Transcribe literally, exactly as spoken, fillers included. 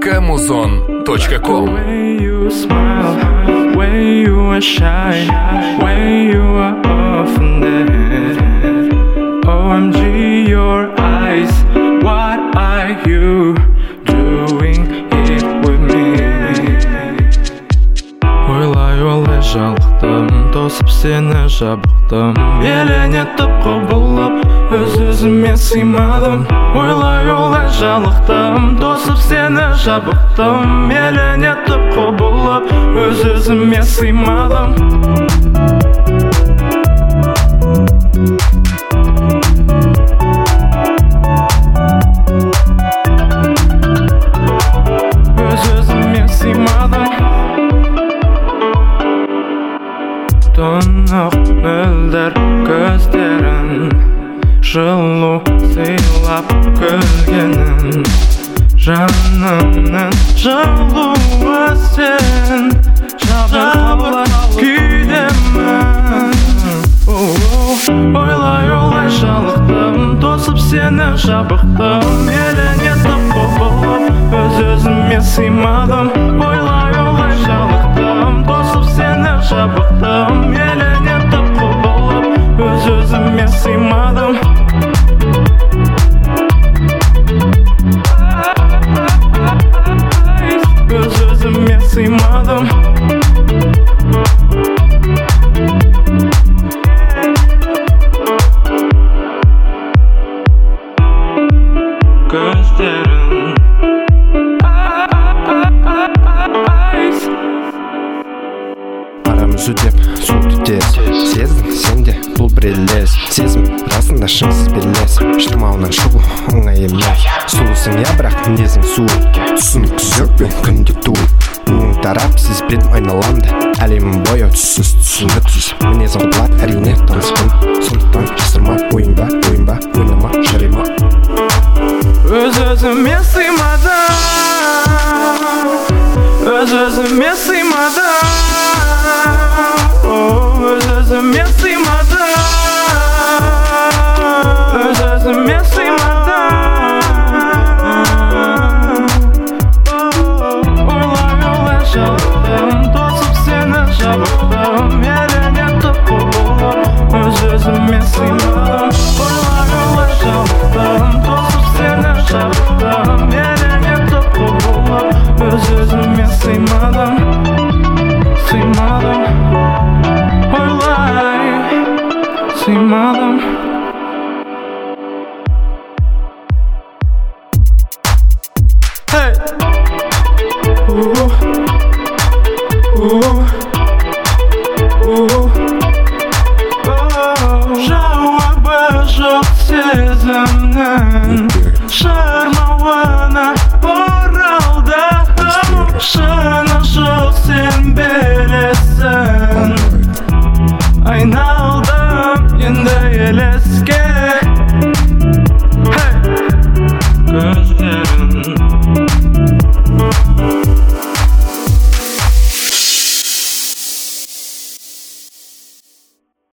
muzon точка com. Way you smile, way you are shy, way you are often there. O M G, your eyes, what are you doing it with me? Ойлай ойлай жалықтым, тосып сені жабықтым, еліне тұпқы болып, өз-өзіме сыймадым. Ойлай ойлай жалықтым, тосып сені жабықтым, еліне тұпқы болып, өз-өзіме сыймадым. Өз-өзіме сыймадым. Тұнық мөлдір көздерін, жылу сыйлап күлгенін, жанымның жылуы сен, жабырқап күйдемін. Ойлай ойлай жалықтым, тосып сені жабықтым, еліне тұпқы болып, өз-өзіме сыймадым. Ойлай ойлай жалықтым, тосып сені жабықтым, еліне тұпқы болып, өз-өзіме сыймадым. Өз-өзіме сыймадым. Көздерін арамыз үдеп суды тез сездің сен де бұл бір елес сезім расында шыңсыз белес шырмауынан шығу оңай емес сұлусың я бірақ мінезің суық түсініксіз өкпе күнде туып мұң тарап сезбедім айналамды әлемім бойы түссіз түсініксіз мінезің құбылат әрине таныспын сондықтан жасырма ойынба ойынба ойнама жарима Өз-өзіме сыймадым, өз-өзіме сыймадым, өз-өзіме сыймадым, өз-өзіме сыймадым. Ойлай ойлай жалықтым, тосып сені жабықтым, еліне тұпқы болып, өз-өзіме сыймадым. Ойлай ойлай жалықтым, тосып сені жабықтым, еліне тұпқы болып, өз-өзіме сыймадым, сыймадым. Ойлай, сыймадым. Hey! Ooh, ooh, ooh. Жауабы жоқ сезімнің шырмауына оралдым, шыны жоқ сен бересің. Айналдым енді елеске